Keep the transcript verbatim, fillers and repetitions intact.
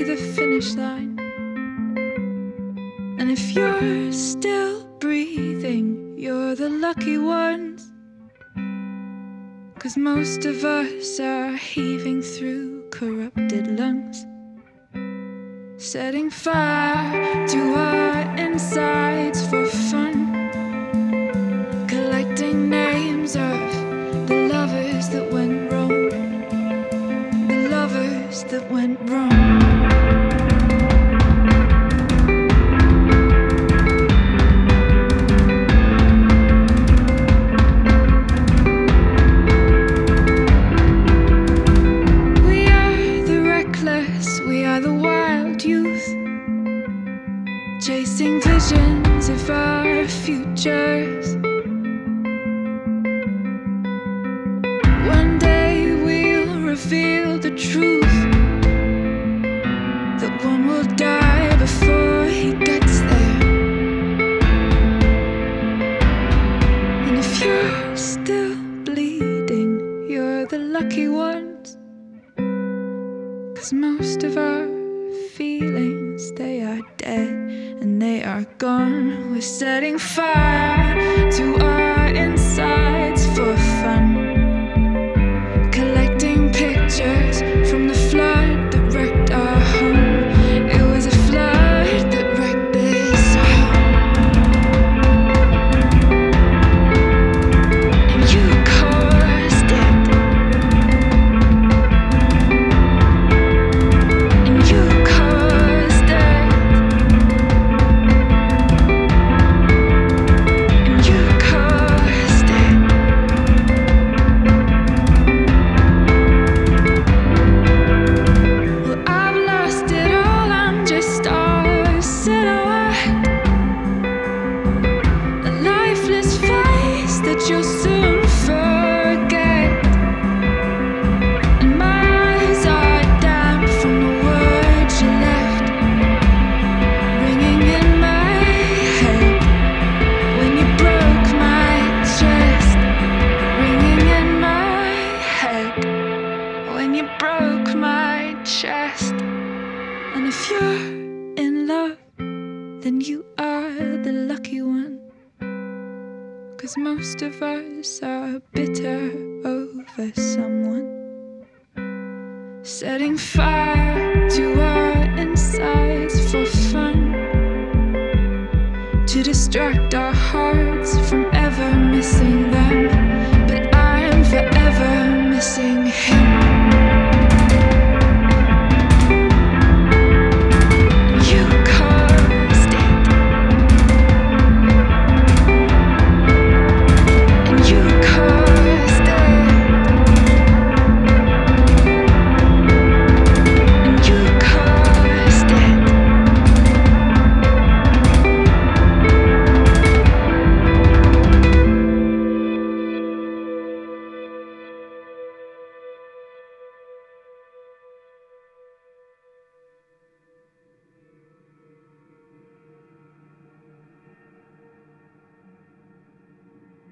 the finish line. And if you're still breathing, you're the lucky ones. 'Cause most of us are heaving through corrupted lungs, setting fire to our insides for fun, collecting names of the lovers that went wrong, the lovers that went wrong. Chasing visions of our futures. One day we'll reveal the truth, that one will die before he gets there. And if you're still bleeding, you're the lucky ones. 'Cause most of our feelings, they are dead and they are gone. We're setting fire to our insides for fun, collecting pictures from the flood that wrecked our home. It was a flood that wrecked this home. And you caused it. And you caused it. You'll soon forget, and my eyes are damp from the words you left, ringing in my head when you broke my chest, ringing in my head when you broke my chest. And if you're in love, then you are the lucky one. 'Cause most of us are bitter over someone, setting fire to our